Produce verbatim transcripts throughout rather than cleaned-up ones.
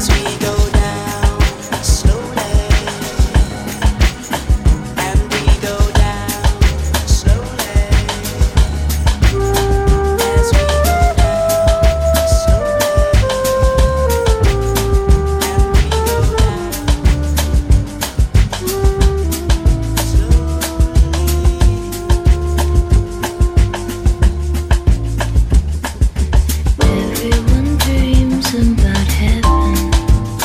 Everyone dreams about heaven.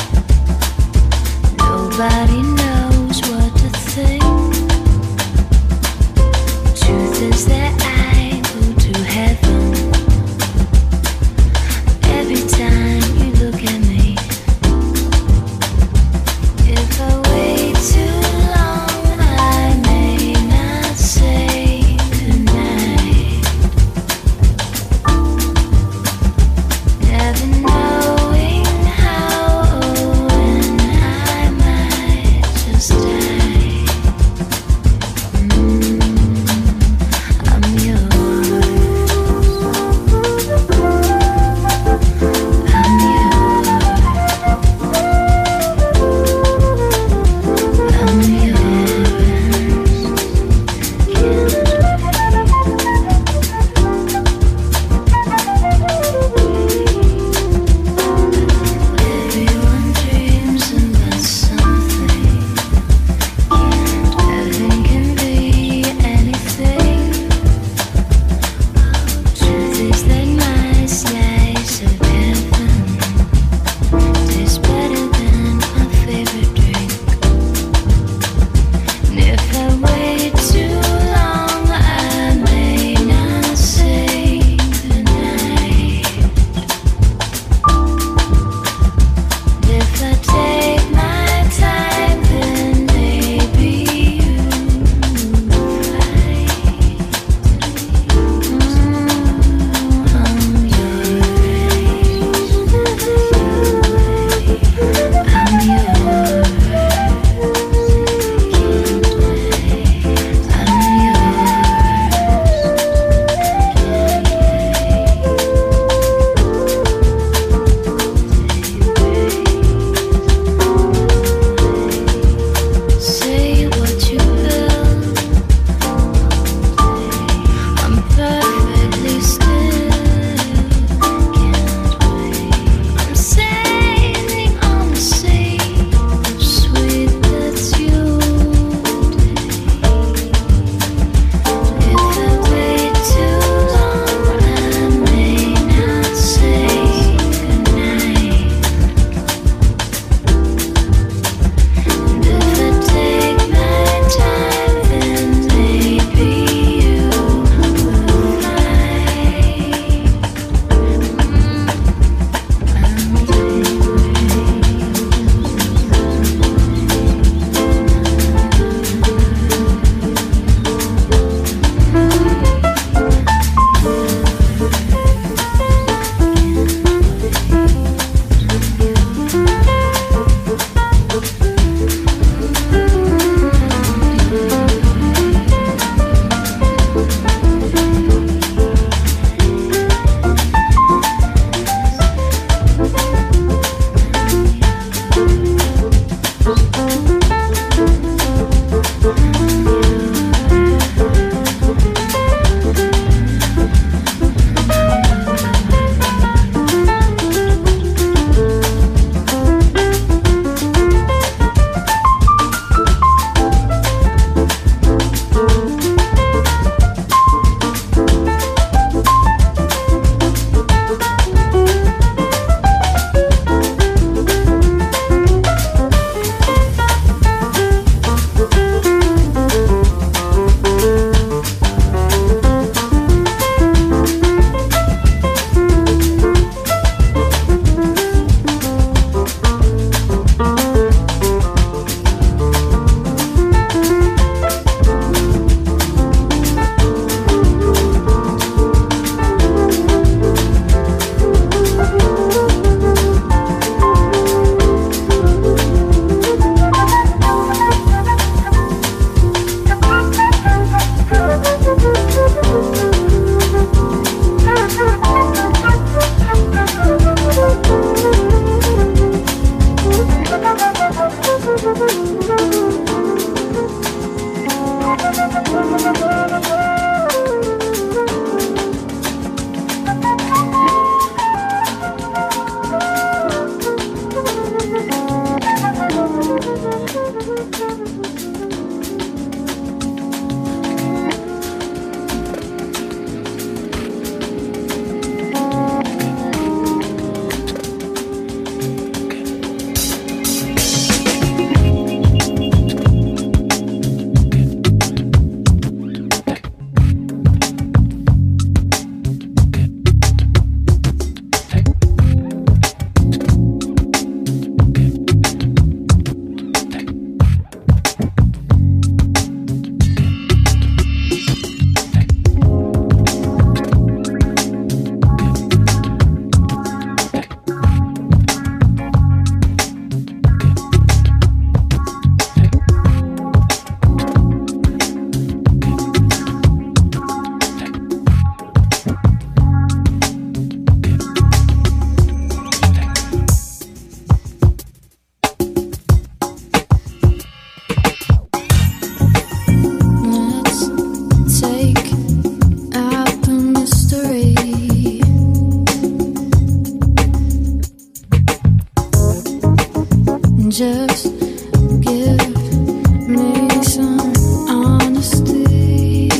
Just give me some honesty.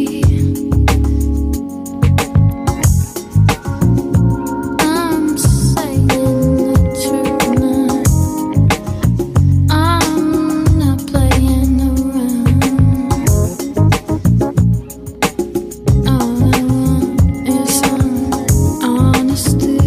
I'm saying the truth now. I'm not playing around. All I want is some honesty.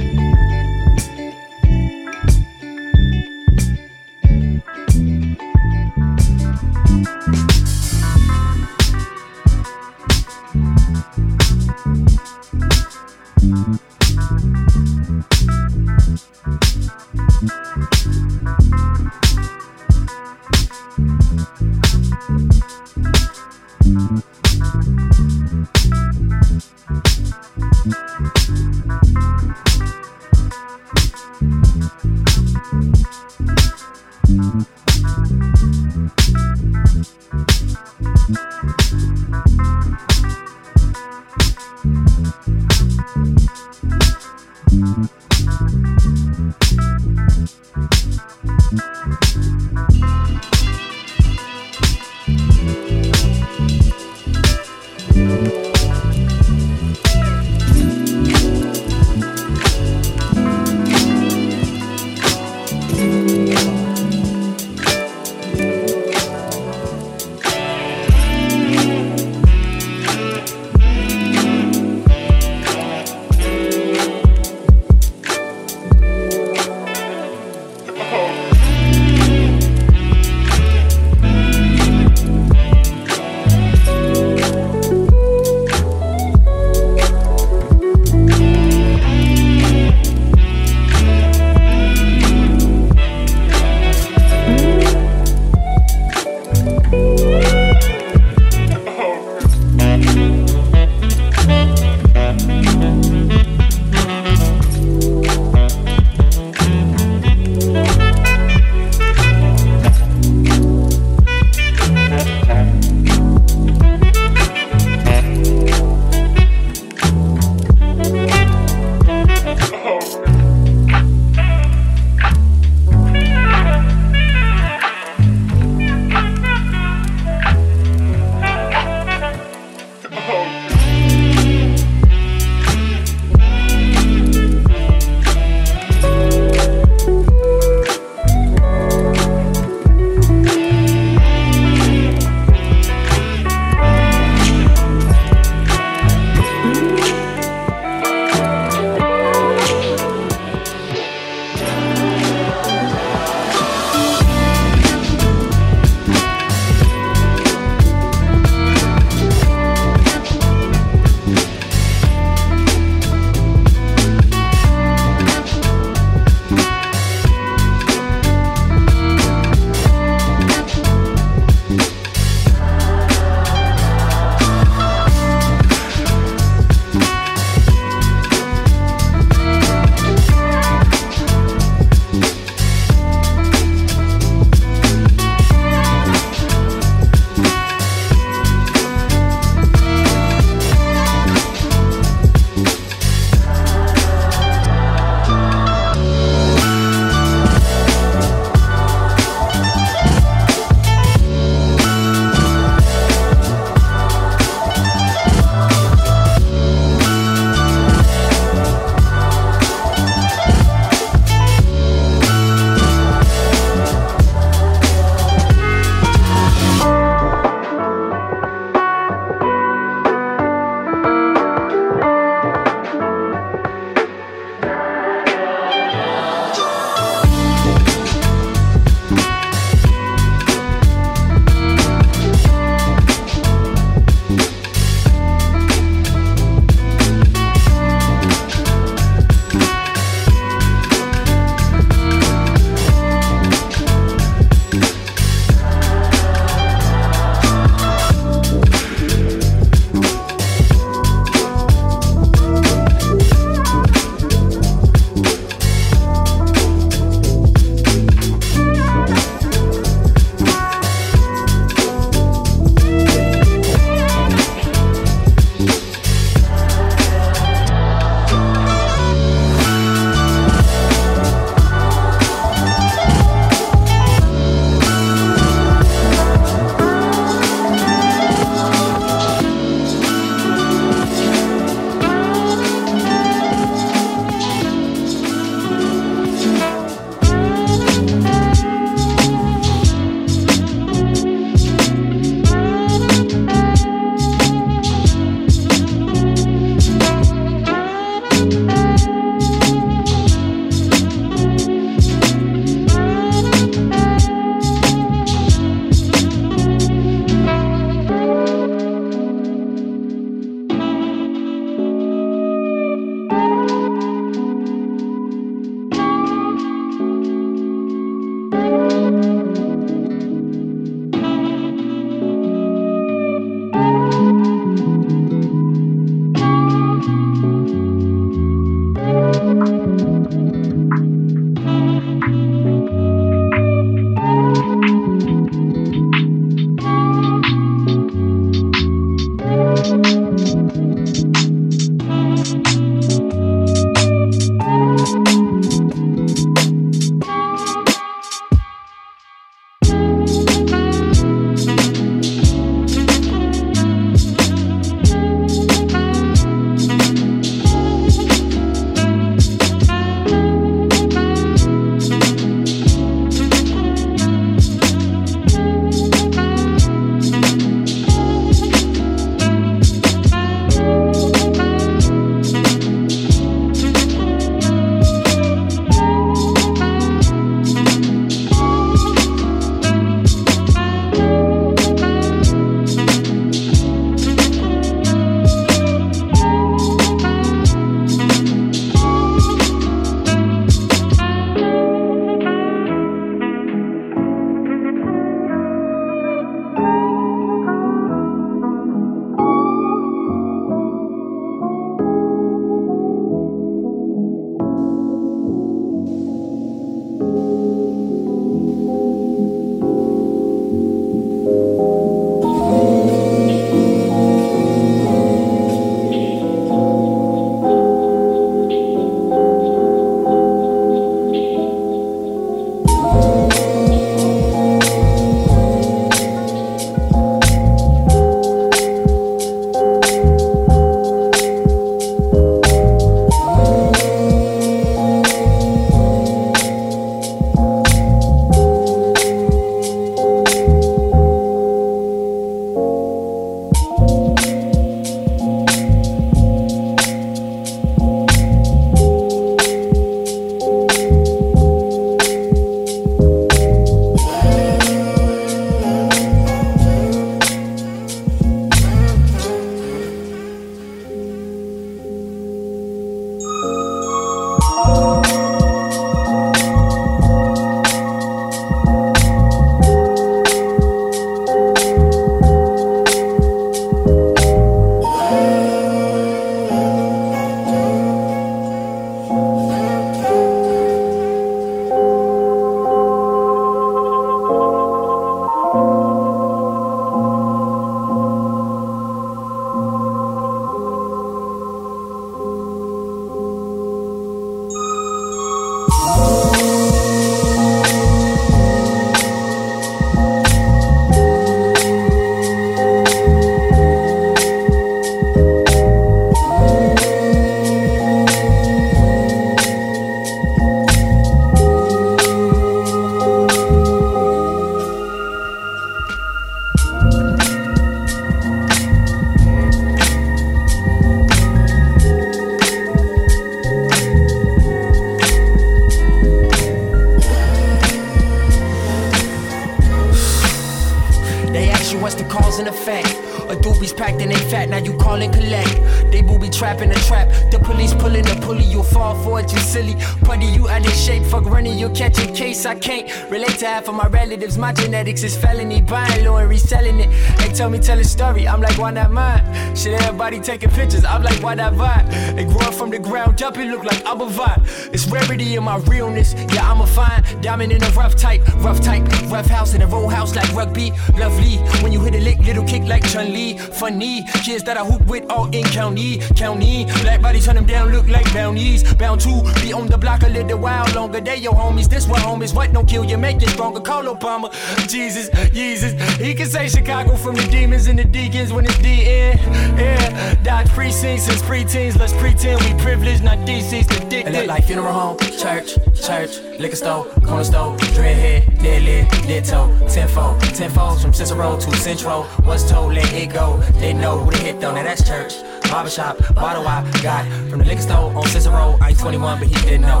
cause and effect. A doobies packed and they fat, now you call and collect. They booby trapping the trap. The police pulling the pulley, you'll fall for it, you silly. Putty, you out of shape, fuck running, you'll catch a case. I can't relate to half of my relatives. My genetics is felony, buying low and reselling it. They tell me tell a story, I'm like, why not mine? Shit, everybody taking pictures, I'm like, why not vibe? They grew up from the ground up, it look like I'm a vibe. It's rarity in my realness, yeah, I'm a fine diamond in a rough type, rough type, rough house in a roll house like rugby. Lovely, when you hit a lick, little kick like Chun-Li. Funny, kids that I hoop with all in county, county. Black bodies turn them down, look like bounties. Bound to be on the block a little while longer. They your homies, this what homies, what don't kill you, make you stronger. Call Obama, Jesus, Jesus. He can say Chicago from the demons and the deacons when it's D N. Yeah, dodge precincts since preteens. Let's pretend we privileged, not D C's addicted. It look like funeral home, church, church, liquor store, corner store, dreadhead, dead lid, dead toe, tenfold, tenfolds from Cicero to Central. What's told, let it go. They know who to hit though, now that's church. Barbershop, bottle I got from the liquor store on Cicero. I ain't twenty-one, but he didn't know.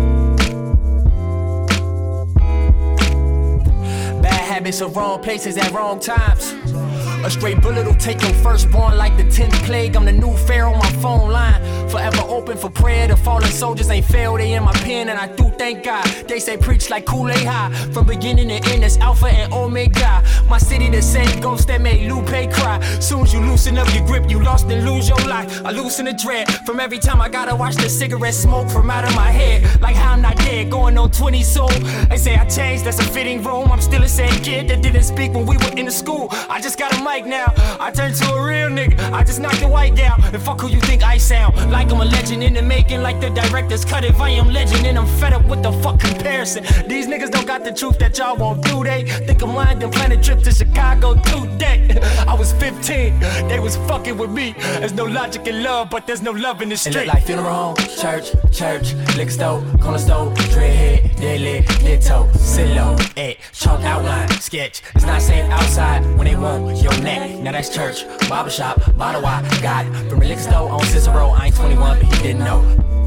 Bad habits are wrong places at wrong times. A straight bullet'll take your firstborn like the tenth plague. I'm the new pharaoh on my phone line. Forever open for prayer. The fallen soldiers ain't failed, they in my pen, and I do thank God. They say preach like Kool-Aid high. From beginning to end, it's Alpha and Omega. My city the same ghost that made Lupe cry. Soon as you loosen up your grip, you lost and lose your life. I loosen the dread from every time I gotta watch the cigarette smoke from out of my head. Like how I'm not dead, going on twenty soul. They say I changed, that's a fitting room. I'm still the same kid that didn't speak when we were in the school. I just got a mic now, I turned to a real nigga. I just knocked the white down, and fuck who you think I sound. Like I'm a legend in the making, like the directors cut if I am legend. And I'm fed up with the fuck comparison. These niggas don't got the truth that y'all won't do. They think I'm lying, then plan a trip to Chicago today. I was fifteen, they was fucking with me. There's no logic in love, but there's no love in the street. It look like funeral home, church, church, liquor store, corner store, dreadhead, dead leg, dead toe, silo, eh, chalk outline, sketch. It's not safe outside when they want your neck. Now that's church, barbershop, bottle I got from the liquor store on Cicero. I ain't twenty-one, but he didn't know.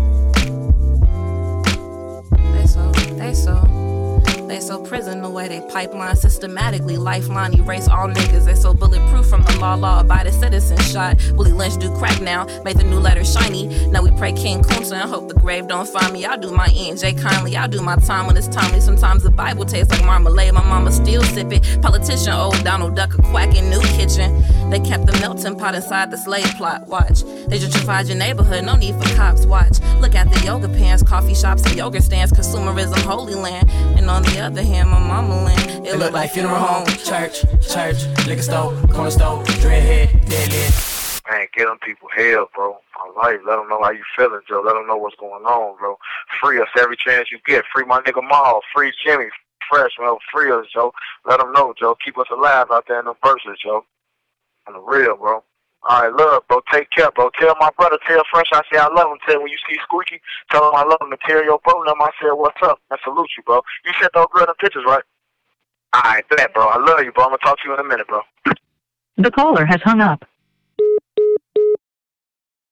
They so, they so. They so prison the way they pipeline systematically lifeline erase all niggas. They so bulletproof from the law, law abided citizen shot. Willie Lynch do crack now, make the new letter shiny. Now we pray King Kunta and hope the grave don't find me. I do my E and J kindly, I do my time when it's timely. Sometimes the Bible tastes like marmalade, my mama still sip it. Politician old Donald Duck a quack in new kitchen. They kept the melting pot inside the slave plot. Watch, they gentrified your neighborhood, no need for cops. Watch, look at the yoga pants, coffee shops and yoga stands, consumerism, holy land. And on the other hand, my mama land. It, it look like funeral home, church, church, liquor store, corner store, dreadhead, dead leg. Man, get them people hell, bro. My life, let them know how you feeling, Joe. Let them know what's going on, bro. Free us every chance you get. Free my nigga Maul. Free Jimmy. Fresh, man. Free us, Joe. Let them know, Joe. Keep us alive out there in the verses, Joe. On the real, bro. All right, love, bro. Take care, bro. Tell my brother, tell Fresh I say I love him. Tell when you see Squeaky, tell him I love him. And tell your bro, them I said what's up. I salute you, bro. You sent those girl the pictures, right? All right, bet, bro. I love you, bro. I'm going to talk to you in a minute, bro. The caller has hung up.